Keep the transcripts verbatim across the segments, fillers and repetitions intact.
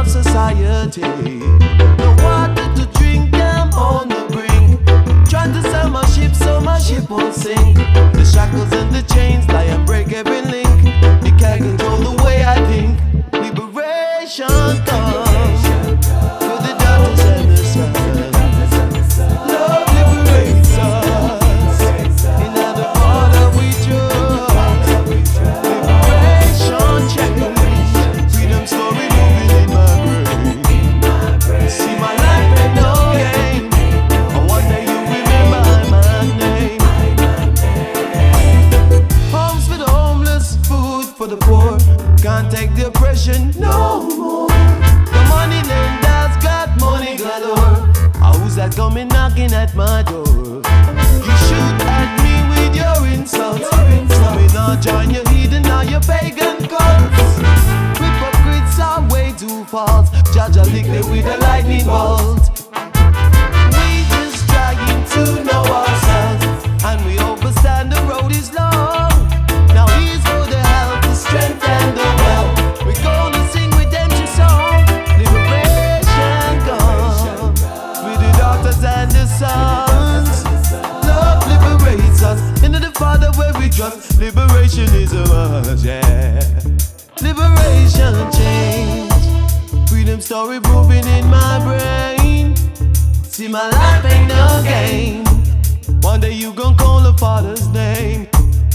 of society. No water to drink, I'm on the brink. Trying to sell my ship so my ship won't sink. The shackles and the chains lie and break every link. You can't control the way I think. Liberation comes for the daughters and the sons. Love liberates us in the order we trust. Liberation change, freedom story moving in my brain. See my life ain't no game. I wonder you remember my name. Homes for the homeless, food for the poor. Can't take the oppression no more. The money lenders got money galore. Oh, who's that coming knocking at my door? You shoot at me with your insults. So me not join your heathen or your pagan cults. Hypocrites are way too false. Judge a lick them with a lightning bolt. We just trying to know ourselves, and we understand the road is long. Now here's for the health, the strength and the wealth. We're gonna sing redemption song. Liberation comes with the daughters and the sons. Love liberates us. Into the Father where we trust. Liberation is a must, yeah. Liberation change, freedom story proving in my brain. See my life ain't no game. One day you gon' call the Father's name.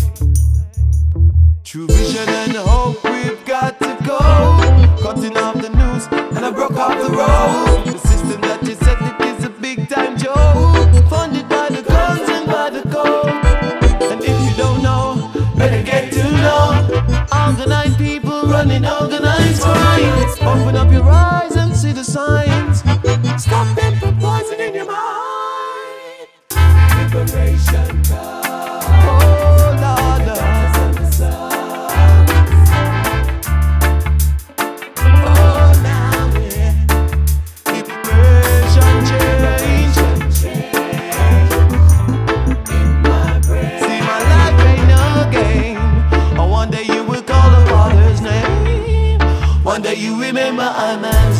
True vision and hope, we've got to go. Cutting off the noose and I broke off the road. The system that you set it is a big time joke, funded by the guns and by the code. And if you don't know, better get to know. Organized people running organized crime. Open up your eyes and see the signs. Stop them from poisoning your mind. Liberation comes. Oh Lord, Lord. One day you remember I'm a